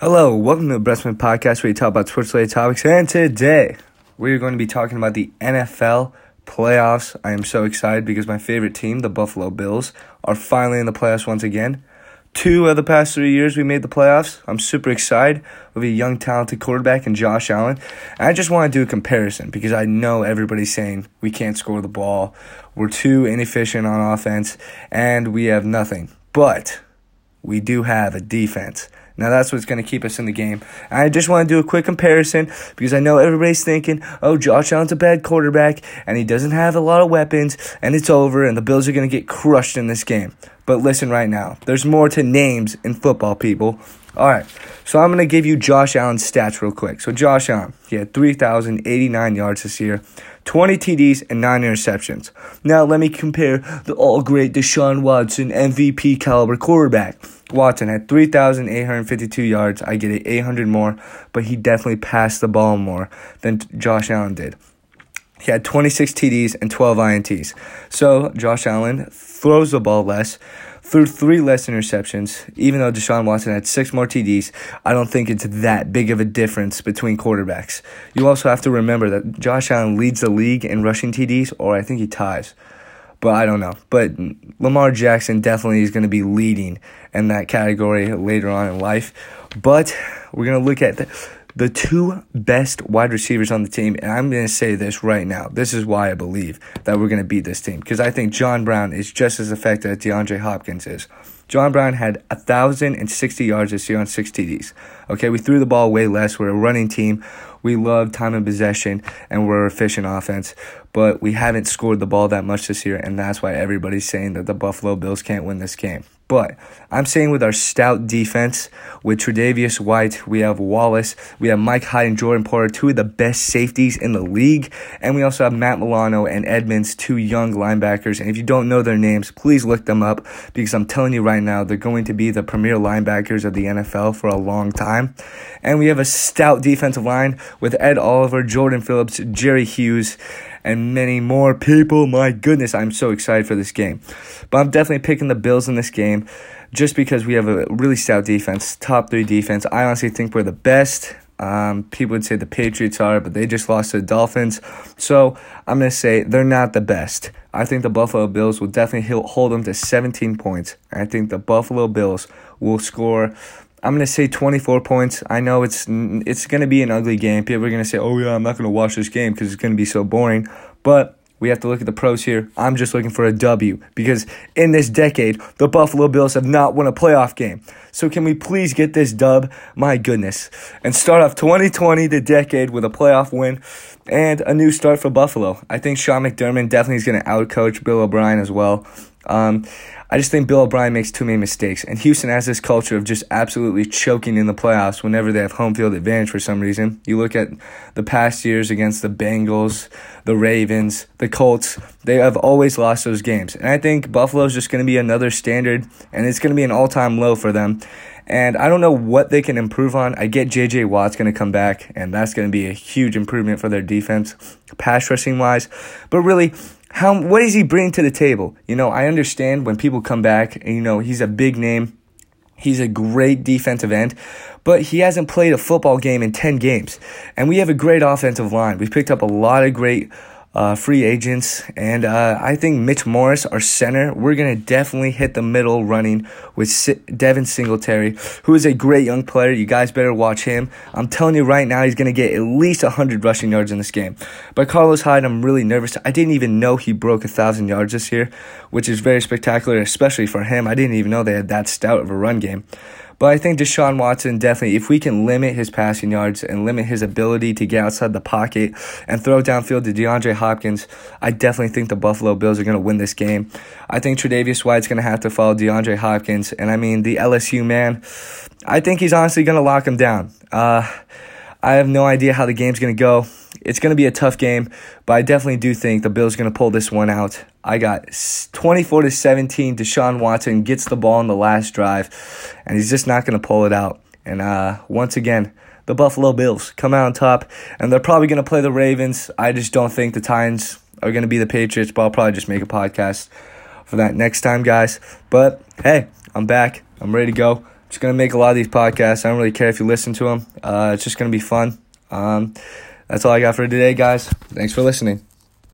Hello, welcome to the Breastman Podcast where we talk about sports-related topics, and today we are going to be talking about the NFL playoffs. I am so excited because my favorite team, the Buffalo Bills, are finally in the playoffs once again. 2 of the past 3 years we made the playoffs. I'm super excited with a young, talented quarterback in Josh Allen. And I just want to do a comparison because I know everybody's saying we can't score the ball, we're too inefficient on offense, and we have nothing. But we do have a defense. Now, that's what's going to keep us in the game. I just want to do a quick comparison because I know everybody's thinking, oh, Josh Allen's a bad quarterback, and he doesn't have a lot of weapons, and it's over, and the Bills are going to get crushed in this game. But listen right now. There's more to names in football, people. All right, so I'm going to give you Josh Allen's stats real quick. So Josh Allen, he had 3,089 yards this year, 20 TDs, and 9 interceptions. Now let me compare the all-great Deshaun Watson MVP caliber quarterback. Watson had 3,852 yards. I get it, 800 more, but he definitely passed the ball more than Josh Allen did. He had 26 TDs and 12 INTs. So Josh Allen throws the ball less, threw 3 less interceptions. Even though Deshaun Watson had 6 more TDs, I don't think it's that big of a difference between quarterbacks. You also have to remember that Josh Allen leads the league in rushing TDs, or I think he ties. But I don't know. But Lamar Jackson definitely is going to be leading in that category later on in life. But we're going to look at the 2 best wide receivers on the team. And I'm going to say this right now. This is why I believe that we're going to beat this team. Because I think John Brown is just as effective as DeAndre Hopkins is. John Brown had 1,060 yards this year on 6 TDs. Okay, we threw the ball way less. We're a running team. We love time and possession, and we're efficient offense. But we haven't scored the ball that much this year, and that's why everybody's saying that the Buffalo Bills can't win this game. But I'm saying with our stout defense, with Tre'Davious White, we have Wallace, we have Mike Hyde and Jordan Porter, 2 of the best safeties in the league. And we also have Matt Milano and Edmonds, 2 young linebackers. And if you don't know their names, please look them up because I'm telling you right now, they're going to be the premier linebackers of the NFL for a long time. And we have a stout defensive line with Ed Oliver, Jordan Phillips, Jerry Hughes, and many more people. My goodness, I'm so excited for this game. But I'm definitely picking the Bills in this game just because we have a really stout defense, top 3 defense. I honestly think we're the best. People would say the Patriots are, but they just lost to the Dolphins. So I'm going to say they're not the best. I think the Buffalo Bills will definitely hold them to 17 points. I think the Buffalo Bills will score, I'm going to say 24 points. I know it's going to be an ugly game. People are going to say, oh, yeah, I'm not going to watch this game because it's going to be so boring. But we have to look at the pros here. I'm just looking for a W because in this decade, the Buffalo Bills have not won a playoff game. So can we please get this dub? My goodness. And start off 2020, the decade, with a playoff win and a new start for Buffalo. I think Sean McDermott definitely is going to outcoach Bill O'Brien as well. I just think Bill O'Brien makes too many mistakes. And Houston has this culture of just absolutely choking in the playoffs whenever they have home field advantage for some reason. You look at the past years against the Bengals, the Ravens, the Colts. They have always lost those games. And I think Buffalo's just going to be another standard, and it's going to be an all-time low for them. And I don't know what they can improve on. I get J.J. Watt's going to come back, and that's going to be a huge improvement for their defense, pass rushing-wise. But really, what does he bring to the table? I understand when people come back, and, he's a big name. He's a great defensive end, but he hasn't played a football game in 10 games. And we have a great offensive line. We've picked up a lot of great free agents, and I think Mitch Morris, our center, we're going to definitely hit the middle running with Devin Singletary, who is a great young player. You guys better watch him. I'm telling you right now, he's going to get at least 100 rushing yards in this game. But Carlos Hyde, I'm really nervous. I didn't even know he broke 1,000 yards this year, which is very spectacular, especially for him. I didn't even know they had that stout of a run game. But I think Deshaun Watson definitely, if we can limit his passing yards and limit his ability to get outside the pocket and throw downfield to DeAndre Hopkins, I definitely think the Buffalo Bills are going to win this game. I think Tre'Davious White's going to have to follow DeAndre Hopkins. And the LSU man, I think he's honestly going to lock him down. I have no idea how the game's going to go. It's going to be a tough game, but I definitely do think the Bills are going to pull this one out. I got 24-17. Deshaun Watson gets the ball in the last drive, and he's just not going to pull it out. And once again, the Buffalo Bills come out on top, and they're probably going to play the Ravens. I just don't think the Titans are going to be the Patriots, but I'll probably just make a podcast for that next time, guys. But, hey, I'm back. I'm ready to go. just going to make a lot of these podcasts. I don't really care if you listen to them. It's just going to be fun. That's all I got for today, guys. Thanks for listening.